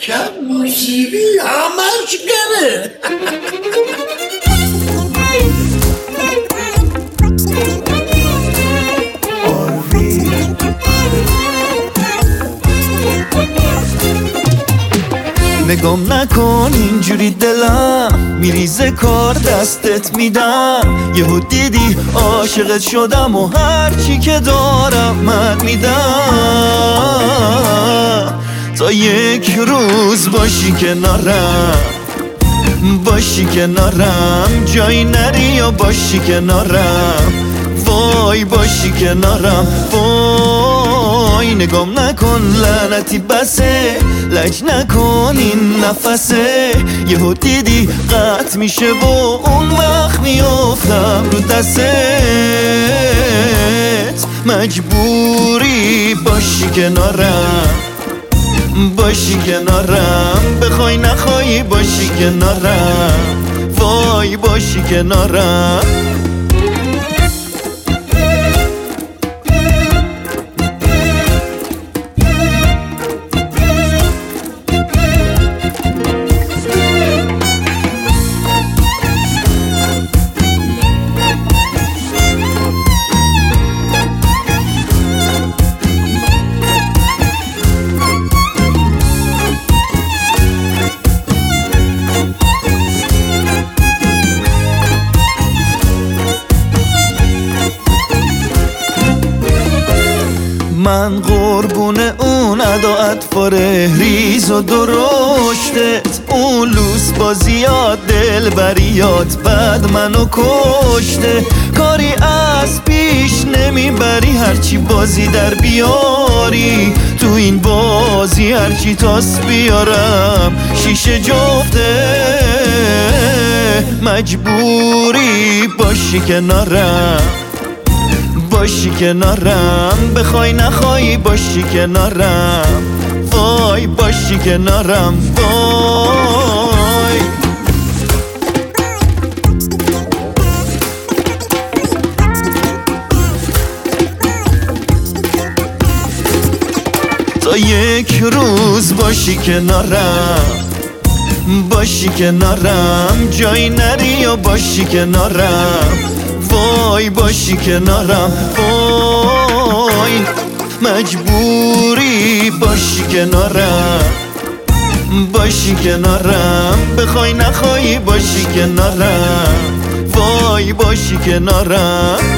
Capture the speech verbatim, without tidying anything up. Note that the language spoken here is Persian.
شب موسیقی همش گره. نگام نکن اینجوری دلم میریزه کار دستت میدم. یهو دیدی عاشقت شدم و هرچی که دارم من میدم. تا یک روز باشی کنارم، باشی کنارم، جایی نری یا باشی کنارم. وای باشی کنارم، وای نگام نکن لعنتی بسه، لج نکن این نفسه. یهو دیدی قطع میشه و اون وقت میافتم رو دستت. مجبوری باشی کنارم، باشی کنارم، بخوای نخوای باشی کنارم. وای باشی کنارم. من قربون اون ادا اطفاره ریز و درشتت، اون لوس بازیات دل بریات بعد منو کشته. کاری از پیش نمیبری هرچی بازی در بیاری، تو این بازی هرچی تاس بیارم شیشه جفته. مجبوری باشی کنارم، باشی کنارم، بخوای نخوای باشی کنارم. وای باشی کنارم، وای. تا یک روز باشی کنارم، باشی کنارم، جایی نری یا باشی کنارم. وای باشی کنارم، وای مجبوری باشی کنارم، باشی کنارم، بخوای نخوای باشی کنارم. وای باشی کنارم.